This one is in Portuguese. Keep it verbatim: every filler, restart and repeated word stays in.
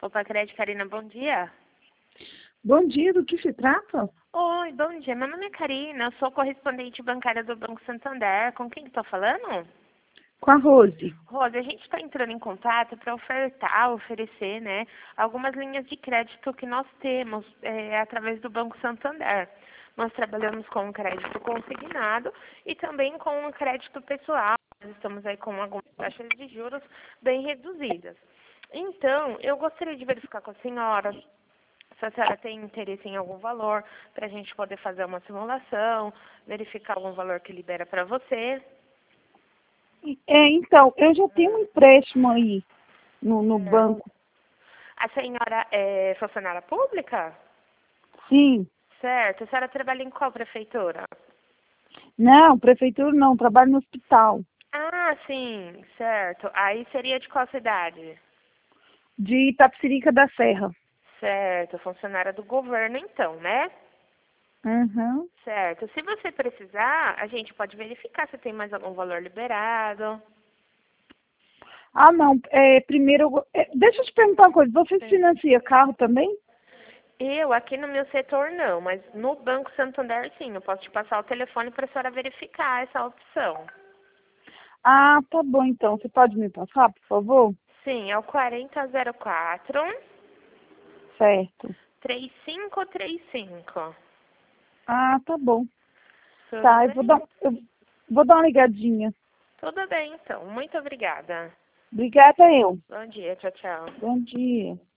Opa, Crédito, Karina, bom dia. Bom dia, do que se trata? Oi, bom dia. Meu nome é Karina, eu sou correspondente bancária do Banco Santander. Com quem estou falando? Com a Rose. Rose, a gente está entrando em contato para ofertar, oferecer, né, algumas linhas de crédito que nós temos é, através do Banco Santander. Nós trabalhamos com crédito consignado e também com crédito pessoal. Nós estamos aí com algumas taxas de juros bem reduzidas. Então, eu gostaria de verificar com a senhora se a senhora tem interesse em algum valor para a gente poder fazer uma simulação, verificar algum valor que libera para você. É, então, eu já tenho um empréstimo aí no, no banco. A senhora é funcionária pública? Sim. Certo. A senhora trabalha em qual prefeitura? Não, prefeitura não, trabalho no hospital. Ah, sim, certo. Aí seria de qual cidade? De Itapecerica da Serra. Certo, funcionária do governo então, né? Uhum. Certo. Se você precisar, a gente pode verificar se tem mais algum valor liberado. Ah, não, é, primeiro, eu, go- é, deixa eu te perguntar uma coisa, você Sim. financia carro também? Eu, aqui no meu setor, não, mas no Banco Santander, sim. Eu posso te passar o telefone para a senhora verificar essa opção. Ah, tá bom então, você pode me passar, por favor? Sim, é o quarenta zero quatro, Certo. três cinco três cinco. Ah, tá bom. Tudo Tá, eu vou bem? dar, eu vou dar uma ligadinha. Tudo bem, então. Muito obrigada. Obrigada eu. Bom dia, tchau, tchau. Bom dia.